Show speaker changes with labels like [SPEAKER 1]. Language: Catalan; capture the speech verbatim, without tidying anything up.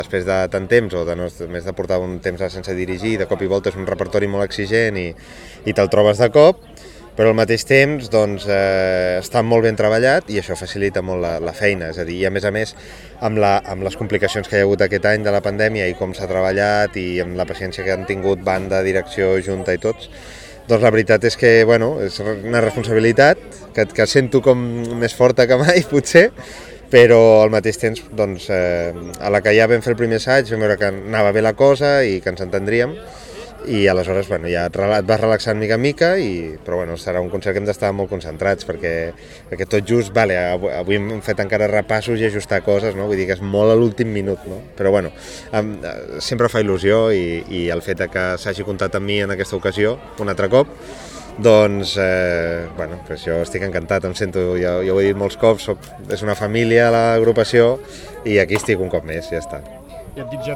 [SPEAKER 1] Després de tant temps, o de no, més de portar un temps sense dirigir, de cop i volta és un repertori molt exigent i, i te'l trobes de cop, però al mateix temps doncs, eh, està molt ben treballat i això facilita molt la, la feina, és a dir, i a més a més amb, la, amb les complicacions que hi ha hagut aquest any de la pandèmia i com s'ha treballat i amb la paciència que han tingut banda, direcció, junta i tots, doncs la veritat és que bueno, és una responsabilitat que, que sento com més forta que mai, potser, però al mateix temps, doncs, eh, a la que ja vam fer el primer assaig, vam veure que anava bé la cosa i que ens entendríem, i aleshores bueno, ja et vas relaxant mica en mica, i, però bueno, serà un concert que hem d'estar molt concentrats, perquè, perquè tot just, vale, avui, avui hem fet encara repassos i ajustar coses, no? Vull dir que és molt a l'últim minut, no? Però bueno, em, sempre fa il·lusió i, i el fet que s'hagi comptat amb mi en aquesta ocasió, un altre cop, doncs, eh, bueno, pues jo estic encantat, em sento, ja, ja ho he dit molts cops, soc, és una família l'agrupació i aquí estic un cop més, ja està.
[SPEAKER 2] Ja et dic ja